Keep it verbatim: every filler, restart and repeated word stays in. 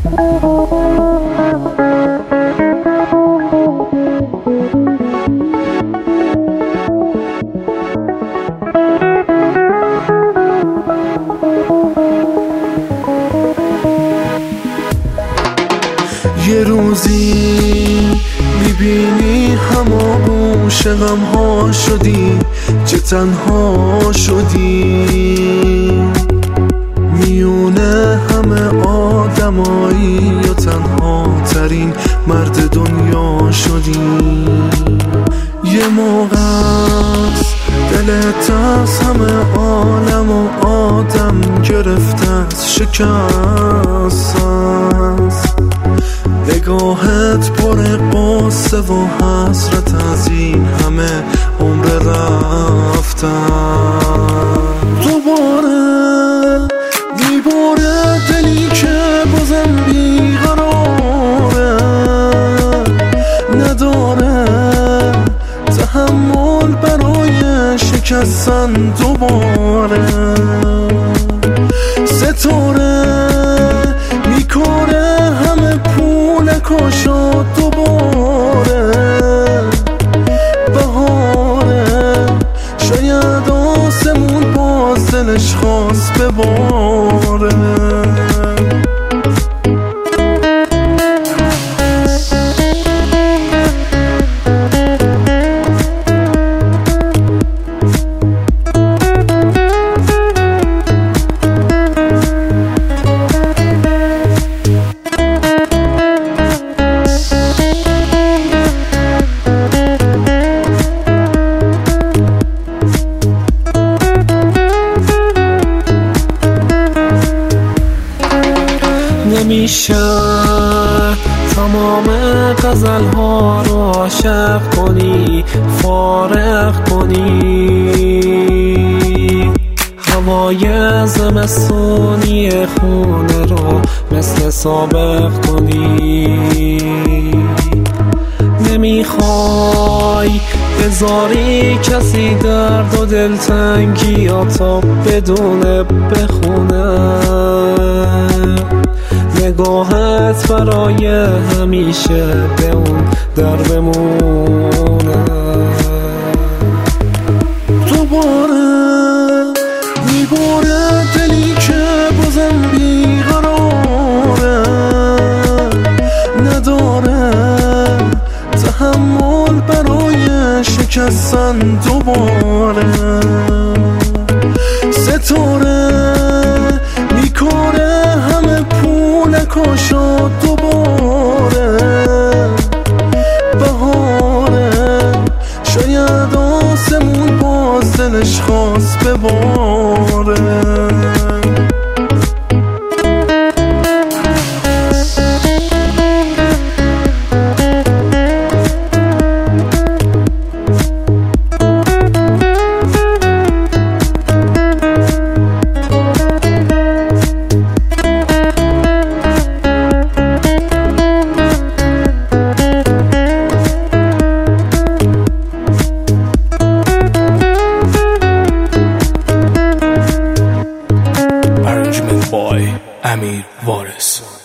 یه روزی میبینی هماغوش غم ها شدی، چه تنها شدی، میونه همه آدمایی یا تنها ترین مرد دنیا شدی. یه موقع است دلت از همه عالم و آدم گرفته از شکست است، نگاهت پر قصه و حسرت از این همه عمر رفتن. دوباره دیواره دلی که بازم بیقراره، نداره تحمل برای شکستن دوباره. ستاره میکنه همه پول کاشا دوباره، بهاره شاید آسمون باز دلش خواست بباره. نمیشه تمام غزل ها رو عاشق کنی، فارغ کنی، هوای زمستونی خونه رو مثل سابق کنی. نمیخوای بذاری کسی درد و دلتنگی یا تا بدونه بخونه، نگاهت برای همیشه به اون در بمونه. دوباره میباره دلی که بازم بیقراره، نداره تحمل برای شکستن دوباره. ستاره میکنه همه پول کاشا دوباره، بهاره شاید آسمون باز دلش خواست بباره. Boy, Amir Varis.